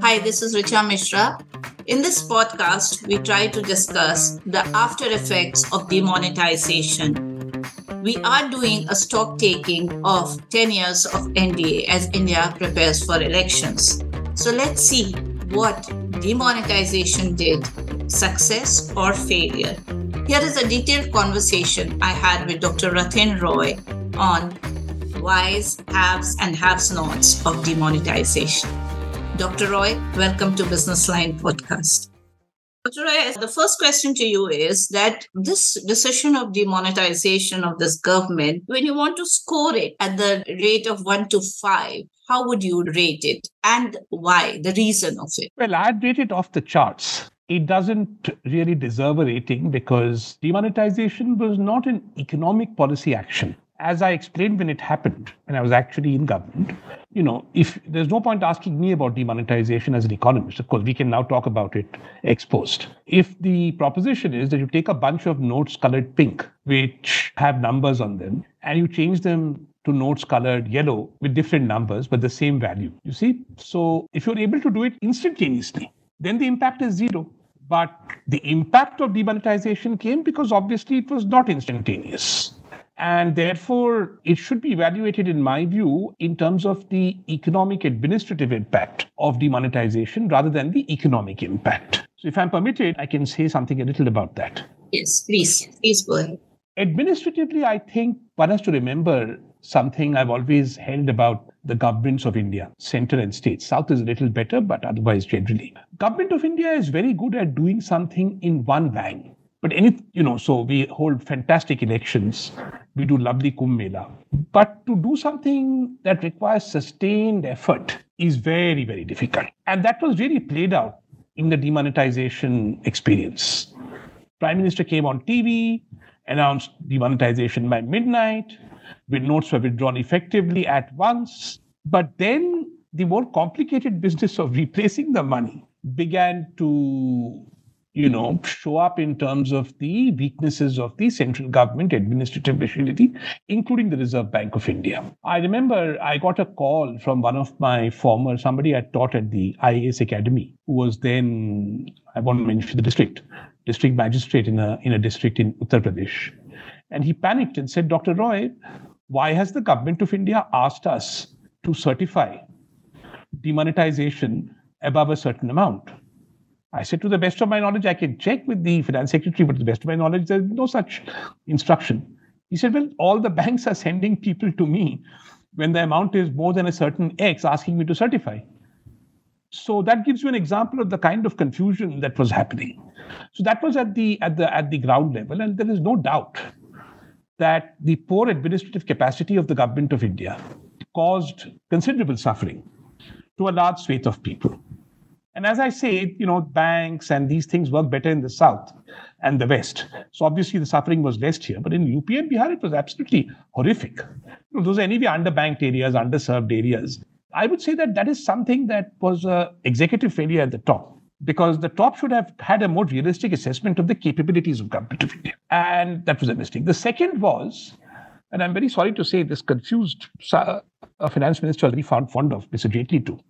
Hi, this is Richa Mishra. In this podcast, we try to discuss the after effects of demonetization. We are doing a stock taking of 10 years of NDA as India prepares for elections. So let's see what demonetization did, success or failure. Here is a detailed conversation I had with Dr. Rathin Roy on whys, haves, and have-nots of demonetization. Dr. Roy, welcome to Business Line Podcast. Dr. Roy, the first question to you is that this decision of demonetization of this government, when you want to score it at the rate of 1 to 5, how would you rate it and why, the reason of it? Well, I'd rate it off the charts. It doesn't really deserve a rating because demonetization was not an economic policy action. As I explained when it happened, when I was actually in government, if there's no point asking me about demonetization as an economist, of course, we can now talk about it ex post. If the proposition is that you take a bunch of notes colored pink, which have numbers on them, and you change them to notes colored yellow with different numbers, but the same value, you see? So if you're able to do it instantaneously, then the impact is zero. But the impact of demonetization came because obviously it was not instantaneous. And therefore, it should be evaluated, in my view, in terms of the economic administrative impact of demonetization rather than the economic impact. So if I'm permitted, I can say something a little about that. Yes, please go ahead. Administratively, I think one has to remember something I've always held about the governments of India, center and state. South is a little better, but otherwise generally. Government of India is very good at doing something in one bang. But so we hold fantastic elections. We do lovely Kumbh Mela. But to do something that requires sustained effort is very, very difficult. And that was really played out in the demonetization experience. Prime Minister came on TV, announced demonetization by midnight, with notes were withdrawn effectively at once. But then the more complicated business of replacing the money began to show up in terms of the weaknesses of the central government administrative machinery, including the Reserve Bank of India. I remember I got a call from one of my somebody I taught at the IAS Academy, who was then, I won't mention the district magistrate in a district in Uttar Pradesh. And he panicked and said, Dr. Roy, why has the government of India asked us to certify demonetization above a certain amount? I said, to the best of my knowledge, I can check with the finance secretary, but to the best of my knowledge, there's no such instruction. He said, well, all the banks are sending people to me when the amount is more than a certain X, asking me to certify. So that gives you an example of the kind of confusion that was happening. So that was at the ground level, and there is no doubt that the poor administrative capacity of the government of India caused considerable suffering to a large swathe of people. And as I say, banks and these things work better in the South and the West. So obviously the suffering was less here. But in UP and Bihar, it was absolutely horrific. Those are anyway underbanked areas, underserved areas. I would say that is something that was an executive failure at the top, because the top should have had a more realistic assessment of the capabilities of government of India. And that was a mistake. The second was, and I'm very sorry to say this confused a finance minister I was very fond of, Mr. Jaitley too.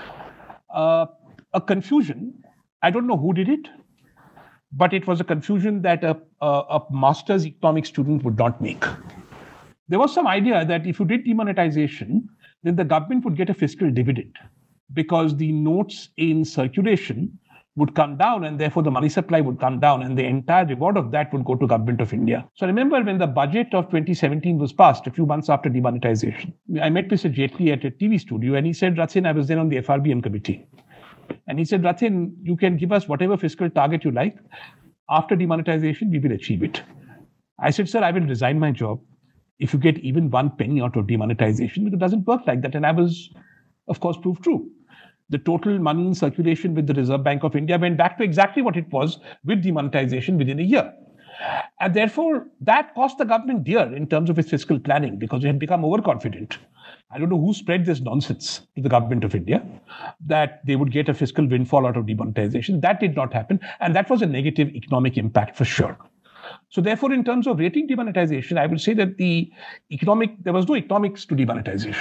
A confusion, I don't know who did it, but it was a confusion that a master's economics student would not make. There was some idea that if you did demonetization, then the government would get a fiscal dividend because the notes in circulation would come down and therefore the money supply would come down and the entire reward of that would go to Government of India. So I remember when the budget of 2017 was passed, a few months after demonetization, I met Mr. Jaitley at a TV studio and he said, Rathin, I was then on the FRBM committee. And he said, Rathin, you can give us whatever fiscal target you like. After demonetization, we will achieve it. I said, sir, I will resign my job if you get even 1 penny out of demonetization, because it doesn't work like that. And I was, of course, proved true. The total money in circulation with the Reserve Bank of India went back to exactly what it was with demonetization within a year. And therefore, that cost the government dear in terms of its fiscal planning because it had become overconfident. I don't know who spread this nonsense to the government of India that they would get a fiscal windfall out of demonetization. That did not happen. And that was a negative economic impact for sure. So therefore, in terms of rating demonetization, I would say that there was no economics to demonetization.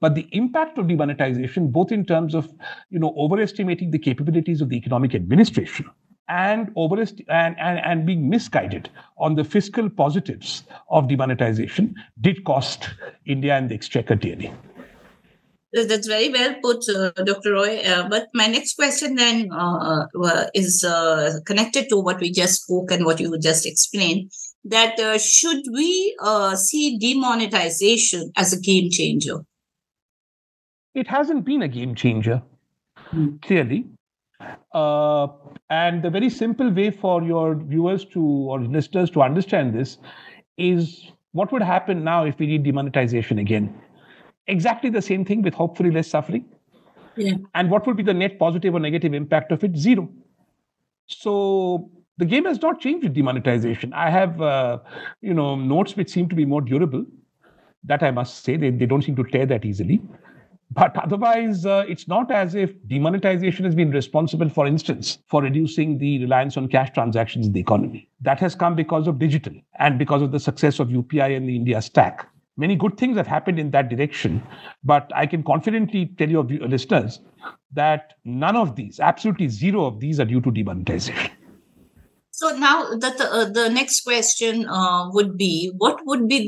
But the impact of demonetization, both in terms of overestimating the capabilities of the economic administration and being misguided on the fiscal positives of demonetization, did cost India and the exchequer dearly. That's very well put, Dr. Roy. But my next question then is connected to what we just spoke and what you just explained, that should we see demonetization as a game changer? It hasn't been a game changer, clearly. And the very simple way for your viewers or listeners to understand this is what would happen now if we did demonetization again. Exactly the same thing with hopefully less suffering. Yeah. And what would be the net positive or negative impact of it? Zero. So the game has not changed with demonetization. I have, notes which seem to be more durable. That I must say, they don't seem to tear that easily. But otherwise, it's not as if demonetization has been responsible, for instance, for reducing the reliance on cash transactions in the economy. That has come because of digital and because of the success of UPI and the India stack. Many good things have happened in that direction, but I can confidently tell your listeners that none of these, absolutely zero of these, are due to demonetization. So now the next question would be, what would be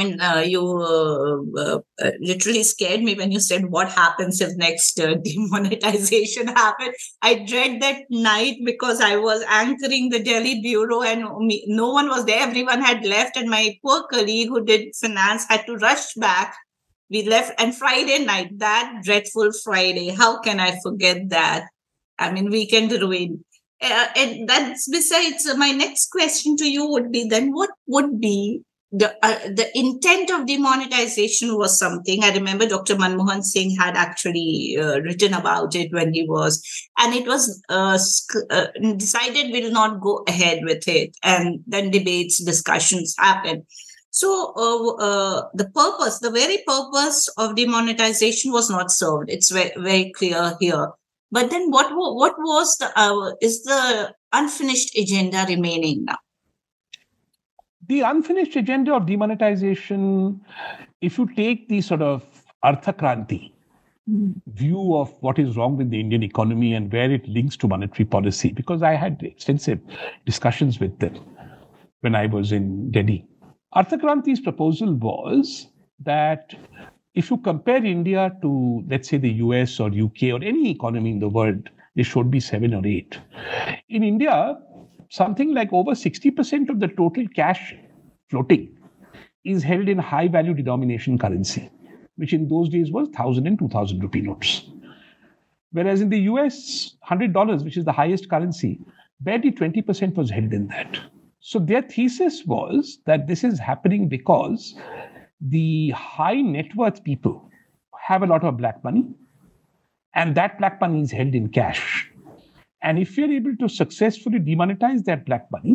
you literally scared me when you said what happens if next demonetization happens. I dread that night because I was anchoring the Delhi bureau and no one was there. Everyone had left and my poor colleague who did finance had to rush back. We left, and Friday night, that dreadful Friday, how can I forget that? Weekend ruin. And that's besides, my next question to you would be then, what would be the intent of demonetization was something. I remember Dr. Manmohan Singh had actually written about it when he was, and it was decided we'll not go ahead with it. And then debates, discussions happened. So the very purpose of demonetization was not served. It's very, very clear here. But then what was is the unfinished agenda remaining now? The unfinished agenda of demonetization, if you take the sort of Arthakranti view of what is wrong with the Indian economy and where it links to monetary policy, because I had extensive discussions with them when I was in Delhi. Arthakranti's proposal was that if you compare India to, let's say, the US or UK or any economy in the world, there should be 7 or 8. In India, something like over 60% of the total cash floating is held in high value denomination currency, which in those days was 1,000 and 2,000 rupee notes. Whereas in the US, $100, which is the highest currency, barely 20% was held in that. So their thesis was that this is happening because the high net worth people have a lot of black money, and that black money is held in cash. And if you're able to successfully demonetize that black money,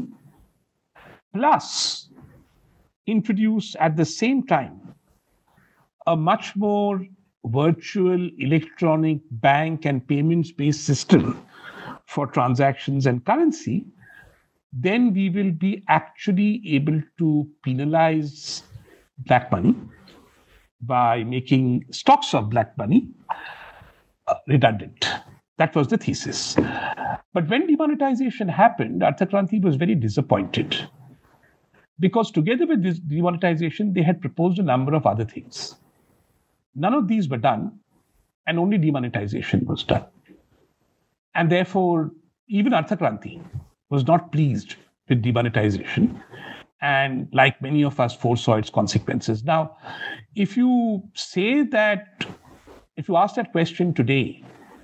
plus introduce at the same time a much more virtual electronic bank and payments-based system for transactions and currency, then we will be actually able to penalize black money by making stocks of black money redundant. That was the thesis. But when demonetization happened, Arthakranti was very disappointed because together with this demonetization, they had proposed a number of other things. None of these were done, and only demonetization was done. And therefore, even Arthakranti was not pleased with demonetization, and like many of us, foresaw its consequences. Now, if you ask that question today,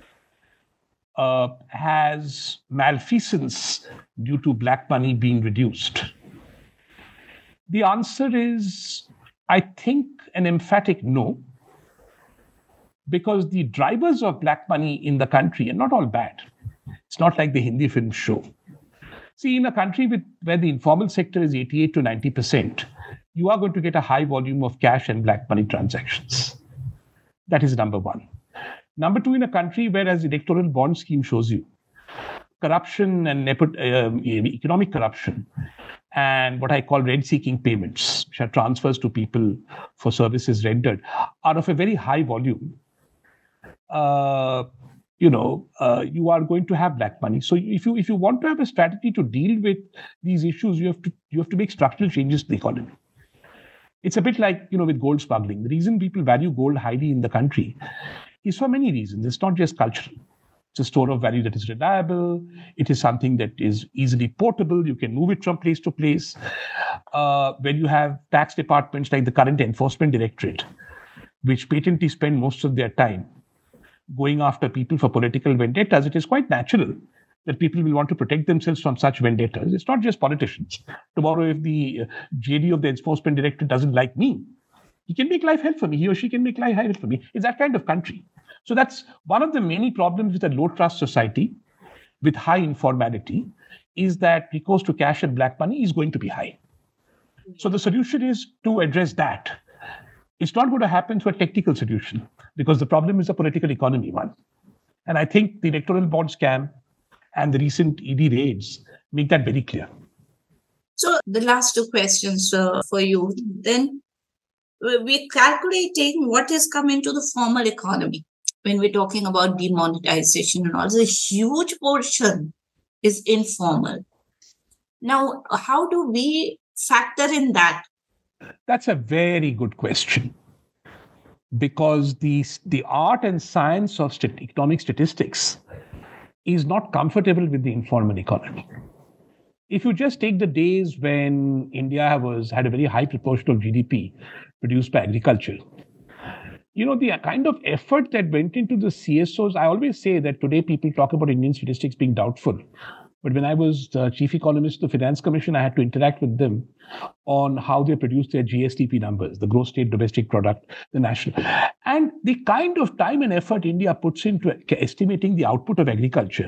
has malfeasance due to black money been reduced? The answer is, I think, an emphatic no, because the drivers of black money in the country are not all bad. It's not like the Hindi film show. See, in a country where the informal sector is 88 to 90%, you are going to get a high volume of cash and black money transactions. That is number one. Number two, in a country where, as the electoral bond scheme shows you, corruption and economic corruption and what I call rent-seeking payments, which are transfers to people for services rendered, are of a very high volume, you are going to have black money. So if you want to have a strategy to deal with these issues, you have to make structural changes to the economy. It's a bit like with gold smuggling. The reason people value gold highly in the country is for many reasons. It's not just cultural. It's a store of value that is reliable. It is something that is easily portable. You can move it from place to place. When you have tax departments like the current Enforcement Directorate, which patently spend most of their time going after people for political vendettas, it is quite natural that people will want to protect themselves from such vendettas. It's not just politicians. Tomorrow, if the JD of the Enforcement Directorate doesn't like me, he can make life hell for me. He or she can make life hell for me. It's that kind of country. So that's one of the many problems with a low-trust society with high informality, is that recourse to cash and black money is going to be high. So the solution is to address that. It's not going to happen through a technical solution, because the problem is a political economy one. And I think the electoral bond scam and the recent ED raids make that very clear. So the last two questions for you. Then we're calculating what has come into the formal economy when we're talking about demonetization and all. A huge portion is informal. Now, how do we factor in that? That's a very good question, because the art and science of economic statistics is not comfortable with the informal economy. If you just take the days when India had a very high proportion of GDP produced by agriculture, the kind of effort that went into the CSOs, I always say that today people talk about Indian statistics being doubtful. But when I was the chief economist of the Finance Commission, I had to interact with them on how they produce their GSTP numbers, the gross state domestic product, the national. And the kind of time and effort India puts into estimating the output of agriculture,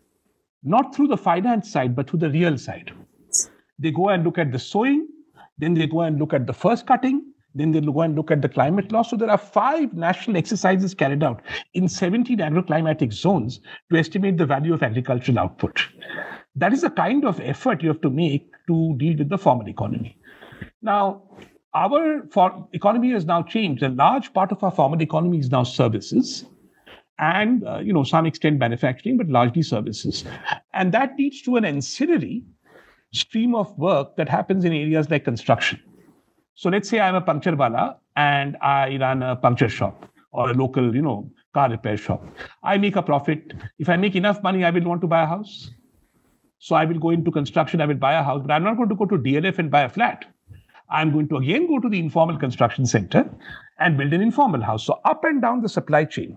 not through the finance side, but through the real side. They go and look at the sowing, then they go and look at the first cutting, then they'll go and look at the climate loss. So there are 5 national exercises carried out in 17 agroclimatic zones to estimate the value of agricultural output. That is the kind of effort you have to make to deal with the formal economy. Now, our economy has now changed. A large part of our formal economy is now services and, some extent manufacturing, but largely services. And that leads to an ancillary stream of work that happens in areas like construction. So let's say I'm a puncture wala and I run a puncture shop or a local, car repair shop. I make a profit. If I make enough money, I will want to buy a house. So I will go into construction, I will buy a house, but I'm not going to go to DLF and buy a flat. I'm going to again go to the informal construction center and build an informal house. So up and down the supply chain,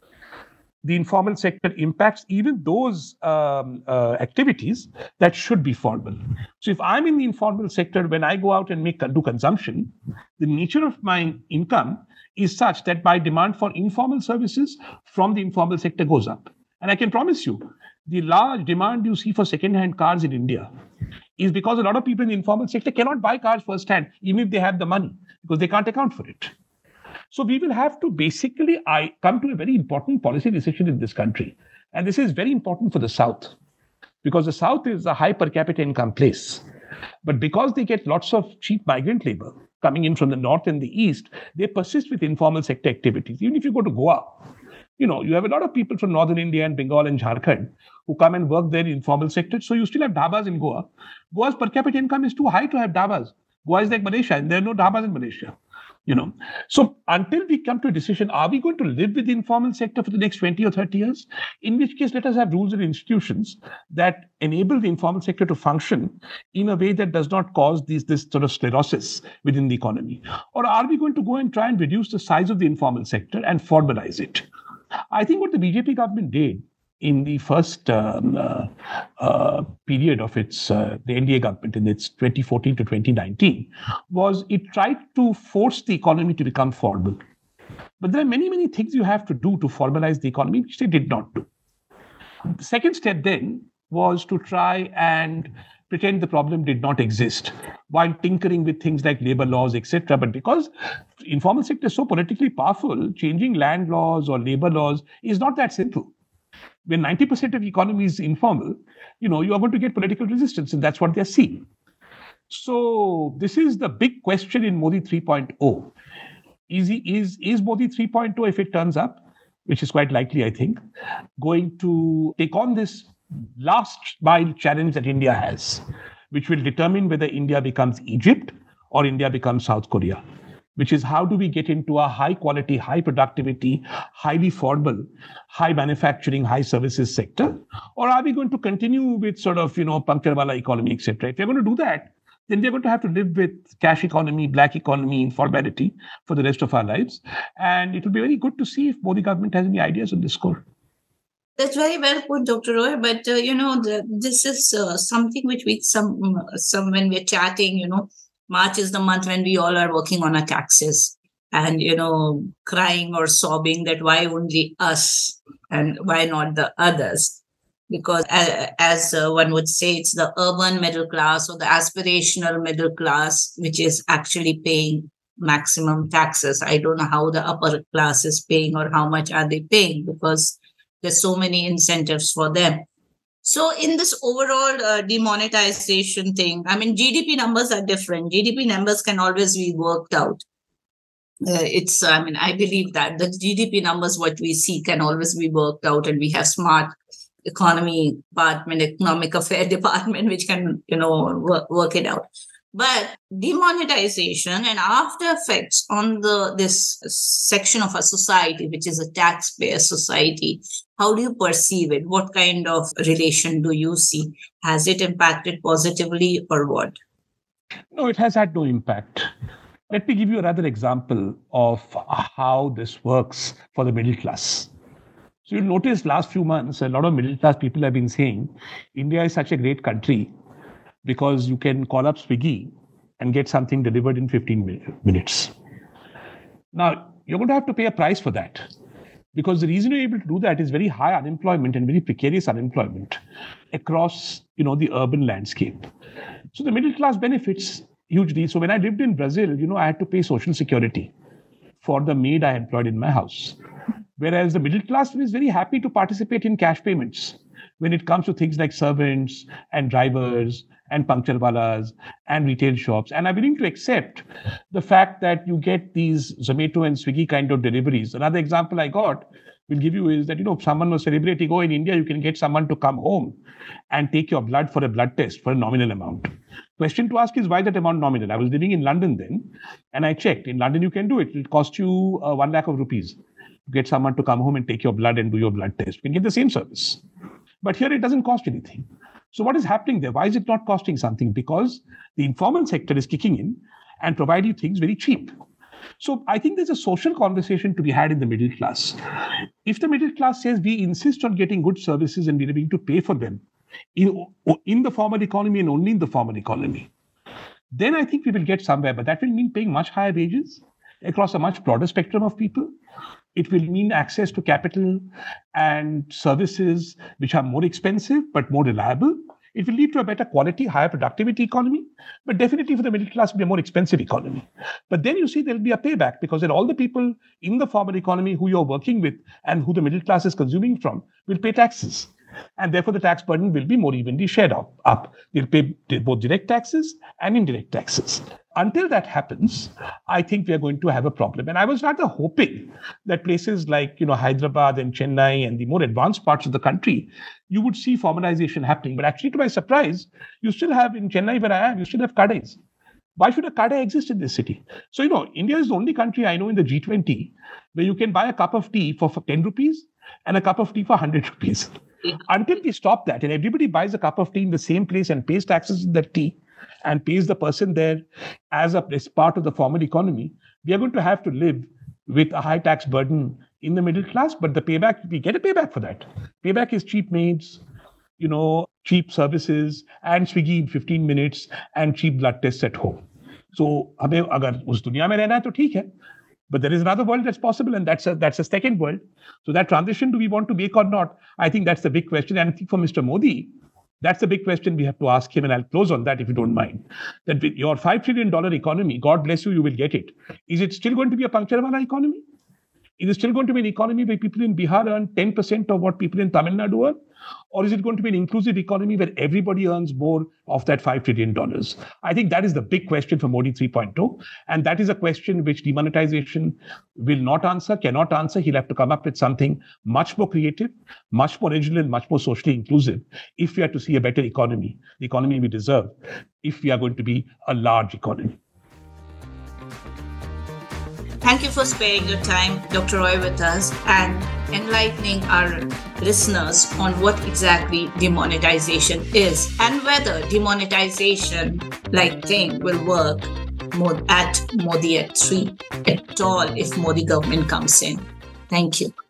the informal sector impacts even those activities that should be formal. So if I'm in the informal sector, when I go out and do consumption, the nature of my income is such that my demand for informal services from the informal sector goes up. And I can promise you, the large demand you see for second-hand cars in India is because a lot of people in the informal sector cannot buy cars first-hand, even if they have the money, because they can't account for it. So we will have to basically come to a very important policy decision in this country. And this is very important for the South, because the South is a high per capita income place. But because they get lots of cheap migrant labor coming in from the North and the East, they persist with informal sector activities. Even if you go to Goa, you have a lot of people from Northern India and Bengal and Jharkhand who come and work there in informal sector. So you still have dhabas in Goa. Goa's per capita income is too high to have dhabas. Goa is like Malaysia, and there are no dhabas in Malaysia. So until we come to a decision, are we going to live with the informal sector for the next 20 or 30 years? In which case, let us have rules and institutions that enable the informal sector to function in a way that does not cause this sort of sclerosis within the economy. Or are we going to go and try and reduce the size of the informal sector and formalize it? I think what the BJP government did in the first period of the NDA government in its 2014 to 2019 was it tried to force the economy to become formal. But there are many, many things you have to do to formalize the economy, which they did not do. The second step then was to try and pretend the problem did not exist while tinkering with things like labor laws, etc. But because informal sector is so politically powerful, changing land laws or labor laws is not that simple. When 90% of the economy is informal, you are going to get political resistance, and that's what they're seeing. So this is the big question in Modi 3.0. Is Modi 3.0, if it turns up, which is quite likely, I think, going to take on this last mile challenge that India has, which will determine whether India becomes Egypt or India becomes South Korea, which is how do we get into a high quality, high productivity, highly formal, high manufacturing, high services sector? Or are we going to continue with sort of, puncture wala economy, etc.? If we're going to do that, then we're going to have to live with cash economy, black economy, informality for the rest of our lives. And it will be very good to see if Modi government has any ideas on this score. That's very well put, Dr. Roy. But, this is something which some when we're chatting, March is the month when we all are working on our taxes and, crying or sobbing that why only us and why not the others? Because as one would say, it's the urban middle class or the aspirational middle class, which is actually paying maximum taxes. I don't know how the upper class is paying or how much are they paying, because there's so many incentives for them. So in this overall demonetization thing, I mean, GDP numbers are different. GDP numbers can always be worked out. I believe that the GDP numbers, what we see, can always be worked out, and we have smart economy department, economic affair department, which can, work it out. But demonetization and after effects on this section of a society, which is a taxpayer society, how do you perceive it? What kind of relation do you see? Has it impacted positively or what? No, it has had no impact. Let me give you another example of how this works for the middle class. So you'll notice last few months, a lot of middle class people have been saying, India is such a great country because you can call up Swiggy and get something delivered in 15 minutes. Now, you're going to have to pay a price for that, because the reason you're able to do that is very high unemployment and very precarious unemployment across, the urban landscape. So the middle class benefits hugely. So when I lived in Brazil, I had to pay social security for the maid I employed in my house. Whereas the middle class is very happy to participate in cash payments when it comes to things like servants and drivers and puncture walas and retail shops, and are willing to accept the fact that you get these Zomato and Swiggy kind of deliveries. Another example I got will give you is that, if someone was celebrating, in India, you can get someone to come home and take your blood for a blood test for a nominal amount. Question to ask is, why that amount nominal? I was living in London then, and I checked. In London, you can do it. It cost you 1 lakh of rupees to get someone to come home and take your blood and do your blood test. You can get the same service. But here it doesn't cost anything. So what is happening there? Why is it not costing something? Because the informal sector is kicking in and providing things very cheap. So I think there's a social conversation to be had in the middle class. If the middle class says we insist on getting good services and we're willing to pay for them in the formal economy and only in the formal economy, then I think we will get somewhere. But that will mean paying much higher wages across a much broader spectrum of people. It will mean access to capital and services which are more expensive but more reliable. It will lead to a better quality, higher productivity economy, but definitely for the middle class, it will be a more expensive economy. But then you see there will be a payback, because then all the people in the formal economy who you're working with and who the middle class is consuming from will pay taxes. And therefore, the tax burden will be more evenly shared up. They'll pay both direct taxes and indirect taxes. Until that happens, I think we are going to have a problem. And I was rather hoping that places like, Hyderabad and Chennai and the more advanced parts of the country, you would see formalization happening. But actually, to my surprise, you still have in Chennai, where I am, you still have kadais. Why should a kadai exist in this city? So, India is the only country I know in the G20 where you can buy a cup of tea for 10 rupees and a cup of tea for 100 rupees. Until we stop that and everybody buys a cup of tea in the same place and pays taxes in that tea and pays the person there as part of the formal economy, we are going to have to live with a high tax burden in the middle class. But the payback, we get a payback for that. Payback is cheap maids, cheap services, and Swiggy in 15 minutes, and cheap blood tests at home. So, हमें अगर उस दुनिया में रहना है तो ठीक है. But there is another world that's possible, and that's a second world. So that transition, do we want to make or not? I think that's the big question. And I think for Mr. Modi, that's the big question we have to ask him. And I'll close on that if you don't mind. That with your $5 trillion economy, God bless you, you will get it. Is it still going to be a puncture wala economy? Is it still going to be an economy where people in Bihar earn 10% of what people in Tamil Nadu earn? Or is it going to be an inclusive economy where everybody earns more of that $5 trillion? I think that is the big question for Modi 3.0. And that is a question which demonetization will not answer, cannot answer. He'll have to come up with something much more creative, much more original, and much more socially inclusive if we are to see a better economy, the economy we deserve, if we are going to be a large economy. Thank you for sparing your time, Dr. Roy, with us and enlightening our listeners on what exactly demonetization is and whether demonetization like thing will work at Modi at 3 at all if Modi government comes in. Thank you.